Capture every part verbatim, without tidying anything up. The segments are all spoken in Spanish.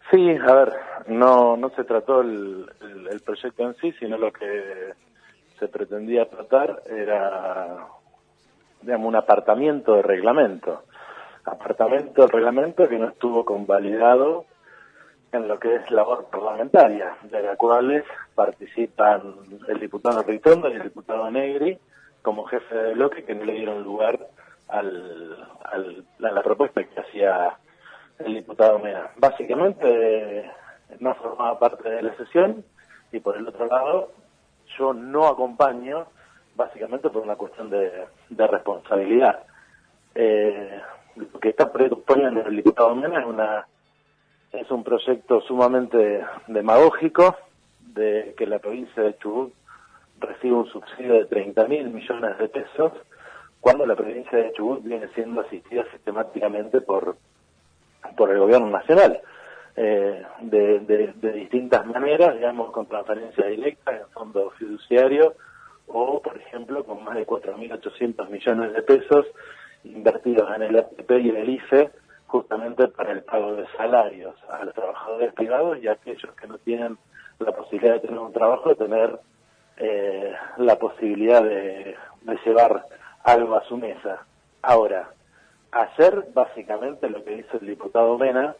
Sí, a ver, no no se trató el, el, el proyecto en sí, sino lo que se pretendía tratar era, digamos, un apartamiento de reglamento. Apartamento de reglamento que no estuvo convalidado en lo que es labor parlamentaria, de la cual participan el diputado Ritondo y el diputado Negri como jefe de bloque, que no le dieron lugar al, al, a la propuesta que hacía el diputado Mena. Básicamente no formaba parte de la sesión y por el otro lado yo no acompaño básicamente por una cuestión de, de responsabilidad. Eh, lo que está proponiendo el diputado Mena es una es un proyecto sumamente demagógico de que la provincia de Chubut recibe un subsidio de treinta mil millones de pesos cuando la provincia de Chubut viene siendo asistida sistemáticamente por por el gobierno nacional, eh, de, de, de distintas maneras, digamos, con transferencias directas en fondo fiduciario o, por ejemplo, con más de cuatro mil ochocientos millones de pesos invertidos en el A T P y en el I F E, justamente para el pago de salarios a los trabajadores privados y a aquellos que no tienen la posibilidad de tener un trabajo, de tener eh, la posibilidad de, de llevar algo a su mesa. Ahora, hacer básicamente lo que dice el diputado Mena,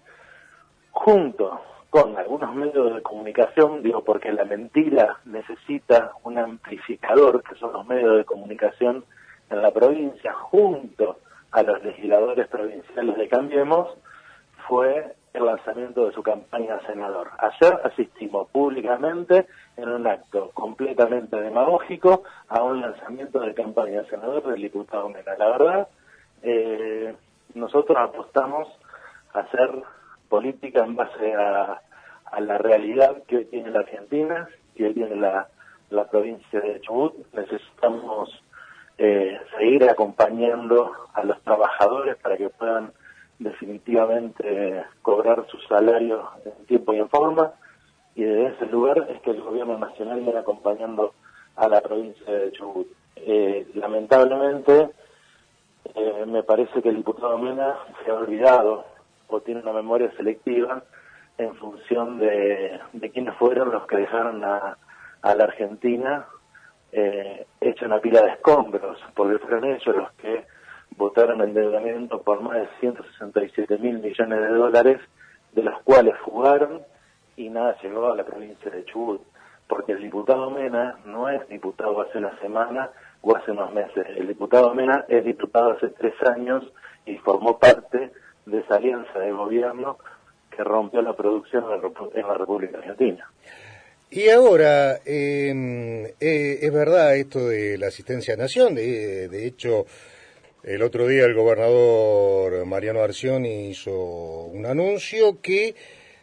junto con algunos medios de comunicación, digo, porque la mentira necesita un amplificador, que son los medios de comunicación en la provincia, junto a los legisladores provinciales de Cambiemos, fue el lanzamiento de su campaña a senador. Ayer asistimos públicamente en un acto completamente demagógico a un lanzamiento de campaña a senador del diputado Mena. La verdad, eh, nosotros apostamos a hacer política en base a, a la realidad que hoy tiene la Argentina, que hoy tiene la, la provincia de Chubut. Necesitamos eh, seguir acompañando a los trabajadores para que puedan definitivamente eh, cobrar sus salarios en tiempo y en forma, y desde ese lugar es que el gobierno nacional viene acompañando a la provincia de Chubut. Eh, lamentablemente, eh, me parece que el diputado Mena se ha olvidado o tiene una memoria selectiva en función de, de quiénes fueron los que dejaron a, a la Argentina eh, hecha una pila de escombros, porque fueron ellos los que votaron endeudamiento por más de ciento sesenta y siete mil millones de dólares, de los cuales fugaron y nada llegó a la provincia de Chubut, porque el diputado Mena no es diputado hace una semana o hace unos meses. El diputado Mena es diputado hace tres años y formó parte de esa alianza de gobierno que rompió la producción en la, en la República Argentina. Y ahora, eh, eh, es verdad esto de la asistencia a Nación, de, de hecho, el otro día el gobernador Mariano Arcioni hizo un anuncio que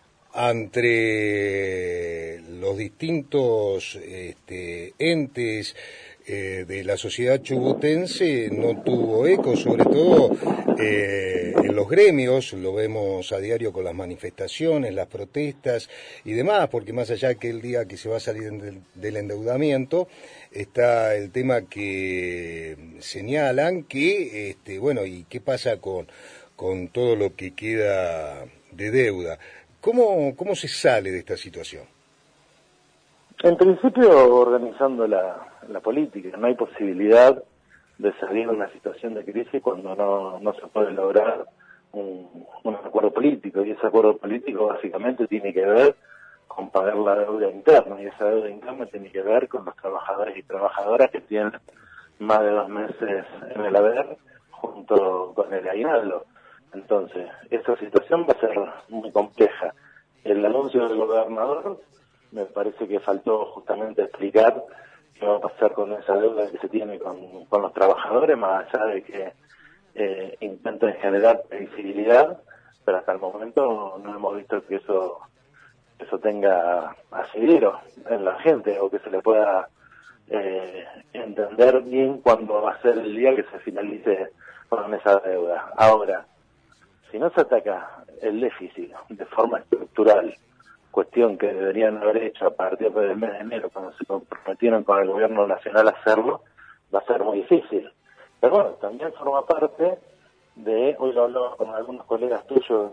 entre los distintos este, entes eh, de la sociedad chubutense no tuvo eco, sobre todo eh, en los gremios, lo vemos a diario con las manifestaciones, las protestas y demás, porque más allá que el día que se va a salir del, del endeudamiento, está el tema que señalan que, este, bueno, ¿y qué pasa con, con todo lo que queda de deuda? ¿Cómo, cómo se sale de esta situación? En principio, organizando la, la política. No hay posibilidad de salir de una situación de crisis cuando no, no se puede lograr un, un acuerdo político. Y ese acuerdo político básicamente tiene que ver con pagar la deuda interna. Y esa deuda interna tiene que ver con los trabajadores y trabajadoras que tienen más de dos meses en el haber junto con el aguinaldo. Entonces, esta situación va a ser muy compleja. El anuncio del gobernador me parece que faltó justamente explicar qué va a pasar con esa deuda que se tiene con, con los trabajadores, más allá de que eh, intenten generar previsibilidad, pero hasta el momento no hemos visto que eso eso tenga asidero en la gente o que se le pueda eh, entender bien cuándo va a ser el día que se finalice con esa deuda. Ahora, si no se ataca el déficit de forma estructural, cuestión que deberían haber hecho a partir del mes de enero, cuando se comprometieron con el gobierno nacional a hacerlo, va a ser muy difícil. Pero bueno, también forma parte de, hoy lo hablaba con algunos colegas tuyos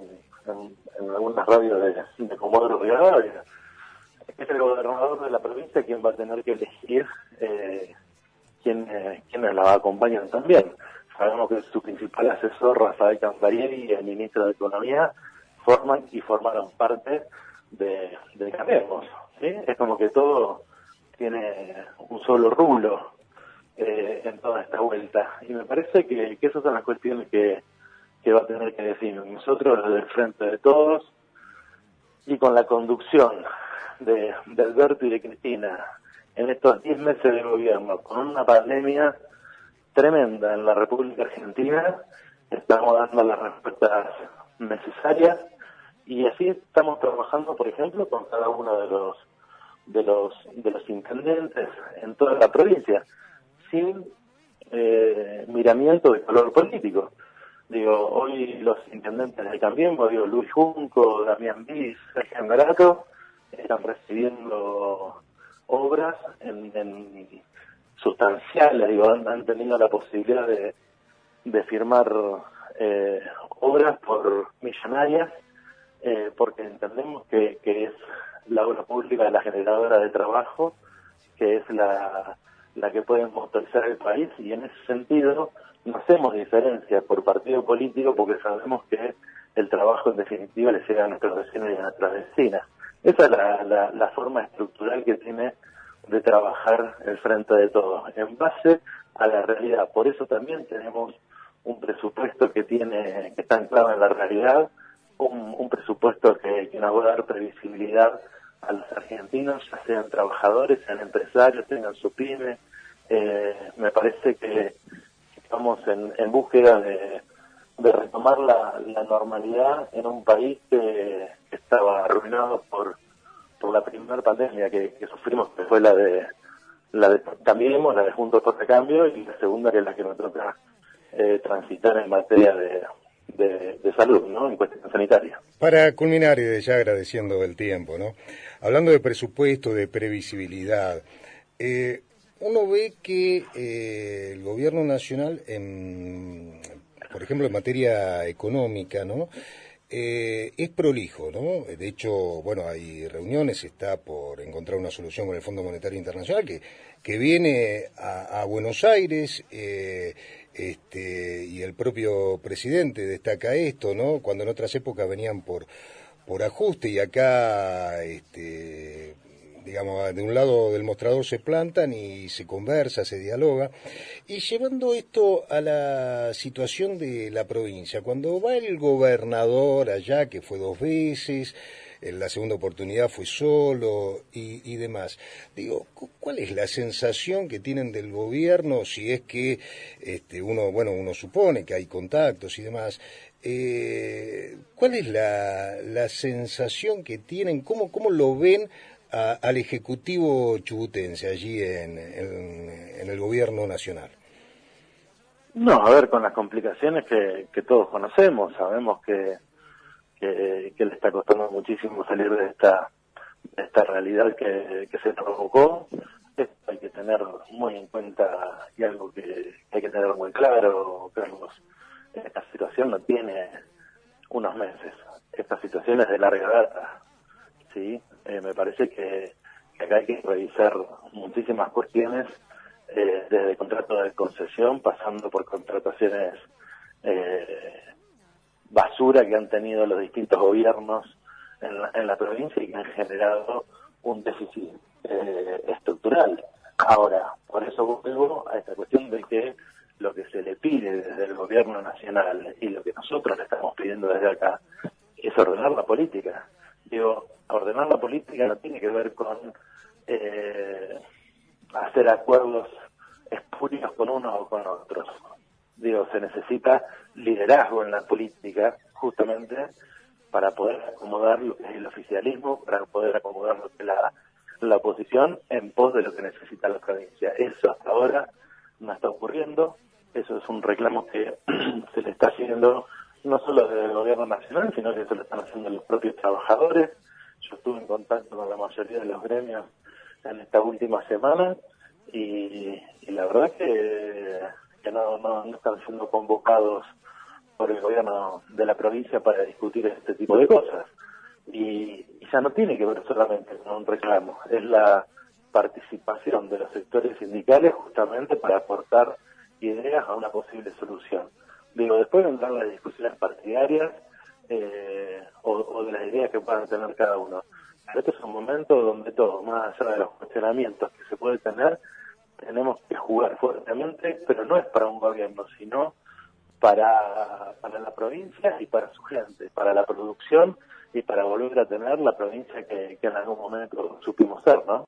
en, en algunas radios de, de Comodoro Rivadavia. Es el gobernador de la provincia quien va a tener que elegir eh, quién, eh, quiénes la acompañan también. Sabemos que su principal asesor, Rafael Camparieri, y el ministro de Economía, forman y formaron parte de, de Cambiemos, ¿sí? Es como que todo tiene un solo rublo eh, en toda esta vuelta. Y me parece que, que esas son las cuestiones que, que va a tener que decir nosotros desde el frente de todos, y con la conducción de, de Alberto y de Cristina en estos diez meses de gobierno, con una pandemia tremenda en la República Argentina, estamos dando las respuestas necesarias, y así estamos trabajando, por ejemplo, con cada uno de los de los de los intendentes en toda la provincia, sin eh, miramiento de color político. Digo, hoy los intendentes de Cambiemos, digo, Luis Junco, Damián Bis, Sergio Angarato, están recibiendo obras en, en sustanciales, digo, han, han tenido la posibilidad de, de firmar eh, obras por millonarias, eh, porque entendemos que, que es la obra pública la generadora de trabajo, que es la, la que puede motorizar el país, y en ese sentido no hacemos diferencia por partido político, porque sabemos que el trabajo en definitiva le llega a nuestros vecinos y a nuestras vecinas. Esa es la, la, la forma estructural que tiene de trabajar el frente de todos, en base a la realidad. Por eso también tenemos un presupuesto que tiene, que está anclado en la realidad, un, un presupuesto que, que nos va a dar previsibilidad a los argentinos, ya sean trabajadores, sean empresarios, tengan su pyme. Eh, me parece que estamos en, en búsqueda de, de retomar la, la normalidad en un país que, que estaba arruinado por por la primera pandemia que, que sufrimos, que fue la de la de Cambiemos, la de Juntos por el Cambio, y la segunda, que es la que nos toca eh, transitar en materia de, de, de salud, ¿no?, en cuestión sanitaria. Para culminar, y ya agradeciendo el tiempo, ¿no?, hablando de presupuesto, de previsibilidad, eh, uno ve que eh, el gobierno nacional, en, por ejemplo, en materia económica, ¿no?, Eh, es prolijo, ¿no? De hecho, bueno, hay reuniones, está por encontrar una solución con el Fondo Monetario Internacional que, que viene a, a Buenos Aires, eh, este, y el propio presidente destaca esto, ¿no? Cuando en otras épocas venían por, por ajuste, y acá, este, digamos, de un lado del mostrador se plantan y se conversa, se dialoga. Y llevando esto a la situación de la provincia, cuando va el gobernador allá, que fue dos veces, en la segunda oportunidad fue solo y, y demás, digo, ¿cuál es la sensación que tienen del gobierno, si es que este, uno, bueno, uno supone que hay contactos y demás? Eh, ¿cuál es la, la sensación que tienen? ¿Cómo, cómo lo ven A, al Ejecutivo chubutense allí en, en, en el gobierno nacional? No, a ver, con las complicaciones que, que todos conocemos, sabemos que, que, que le está costando muchísimo salir de esta, de esta realidad que, que se provocó. Esto hay que tener muy en cuenta, y algo que hay que tener muy claro, Carlos, esta situación no tiene unos meses, esta situación es de larga data. Sí, eh, me parece que, que acá hay que revisar muchísimas cuestiones, eh, desde contratos de concesión, pasando por contrataciones eh, basura que han tenido los distintos gobiernos en la, en la provincia, y que han generado un déficit eh, estructural. Ahora, por eso vuelvo a esta cuestión de que lo que se le pide desde el gobierno nacional y lo que nosotros le estamos pidiendo desde acá es ordenar la política. Digo, ordenar la política no tiene que ver con eh, hacer acuerdos espurios con unos o con otros. Digo, se necesita liderazgo en la política, justamente para poder acomodar lo que es el oficialismo, para poder acomodar lo que es la, la oposición en pos de lo que necesita la provincia. Eso hasta ahora no está ocurriendo. Eso es un reclamo que se le está haciendo no solo desde el gobierno nacional, sino que se lo están haciendo los propios trabajadores. Yo estuve en contacto con la mayoría de los gremios en esta última semana, y, y la verdad que, que no, no, no están siendo convocados por el gobierno de la provincia para discutir este tipo de cosas. Y, y ya no tiene que ver solamente con un reclamo, es la participación de los sectores sindicales justamente para aportar ideas a una posible solución. Digo, después vendrán las discusiones partidarias eh, o, o de las ideas que puedan tener cada uno. Pero este es un momento donde todos, más allá de los cuestionamientos que se puede tener, tenemos que jugar fuertemente, pero no es para un gobierno, sino para, para la provincia y para su gente, para la producción y para volver a tener la provincia que, que en algún momento supimos ser, ¿no?